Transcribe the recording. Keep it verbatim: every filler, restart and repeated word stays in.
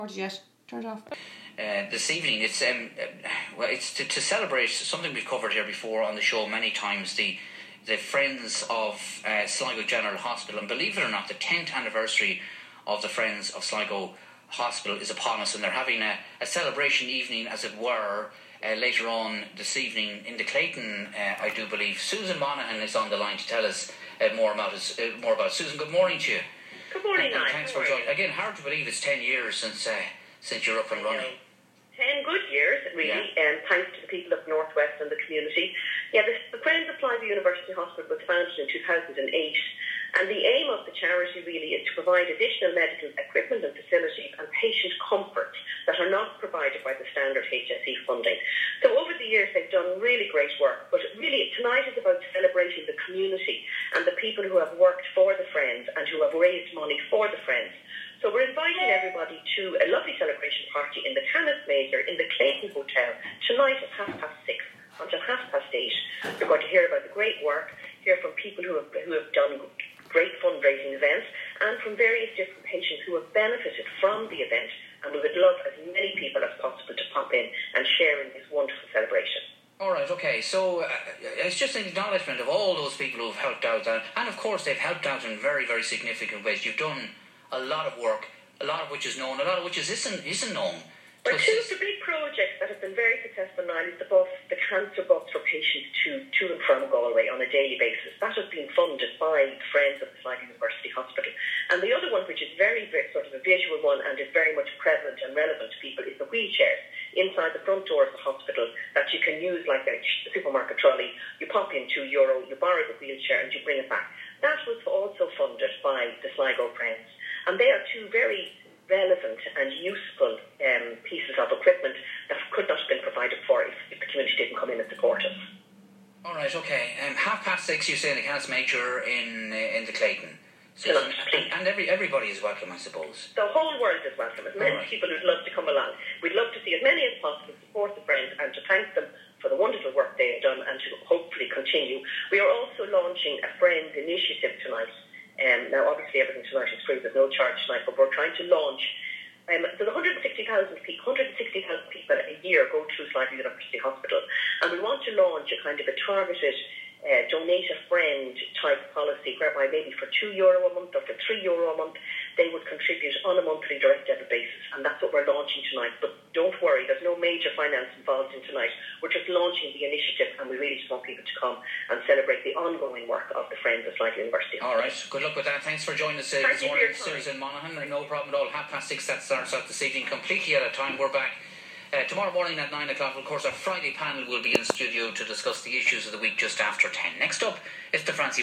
Yet. Turn it off. Uh, this evening, it's um, uh, well, it's to, to celebrate something we've covered here before on the show many times. The the Friends of uh, Sligo General Hospital, and believe it or not, the tenth anniversary of the Friends of Sligo Hospital is upon us, and they're having a, a celebration evening, as it were, uh, later on this evening in the Clayton. Uh, I do believe Susan Monaghan is on the line to tell us uh, more about it. Uh, more about it. Susan, good morning to you. Good morning, and, and thanks for joining. Again, hard to believe it's ten years since uh, since you're up and running. Ten good years, really, and yeah. um, thanks to the people of Northwest and the community. Yeah, the, the Friends of Sligo University Hospital was founded in two thousand eight, and the aim of the charity really is to provide additional medical equipment and facilities and patient comfort that are not provided by the standard H S E funding. So over the years they've done really great work, but really tonight is about celebrating the community and the people who have worked for the Friends and who have raised money for the Friends. So we're inviting everybody to a lovely celebration party in the Canis Major in the Clayton Hotel tonight at half past six until half past eight. You're going to hear about the great work, hear from people who have, who have done great fundraising events, and from various different patients who have benefited from the event. And we would love as many people as possible to pop in and share in this wonderful celebration. All right, okay. So uh, it's just an acknowledgement of all those people who have helped out, and, and of course they've helped out in very, very significant ways. You've done a lot of work, a lot of which is known, a lot of which is isn't isn't known. Well, two of the big projects that have been very successful now is the bus, the cancer bus for patients to, to and from Galway on a daily basis. That has been funded by Friends of the Sligo University Hospital. And the other one, which is very, very sort of a visual one and is very much prevalent and relevant to people, is the wheelchairs inside the front door of the hospital that you can use like a supermarket trolley. You pop in two euro, you borrow the wheelchair and you bring it back. That was also funded by the Sligo Friends. And they are two very relevant and useful um, pieces of equipment that could not have been provided for if, if the community didn't come in and support us. All right, okay. Um, half past six, you say, in the Canis Major in uh, in the Clayton. So, Tonight, and and every, everybody is welcome, I suppose. The whole world is welcome. As many right. people who'd love to come along. We'd love to see as many as possible support the Friends and to thank them for the wonderful work they have done and to hopefully continue. We are also launching a Friends initiative tonight. Um, now, obviously, everything tonight is free. There's no charge tonight, but we're trying to launch. Um, so, one hundred sixty thousand people, one hundred sixty thousand people a year go through Sligo University Hospital, and we want to launch a kind of a targeted uh, donate a friend type policy, whereby maybe for two euro a month or for three euro a month, they would contribute on a monthly direct debit basis, and that's what we're launching tonight. But don't worry, there's no major finance involved in tonight. We're just launching the initiative, and we really just want people to come and celebrate the ongoing work of the Friends of Sligo University. All right, good luck with that. Thanks for joining us uh, this morning, Susan Monaghan. No problem at all. Half past six, that starts out this evening, completely out of time. We're back uh, tomorrow morning at nine o'clock. Of course, our Friday panel will be in studio to discuss the issues of the week just after ten. Next up, it's the Francie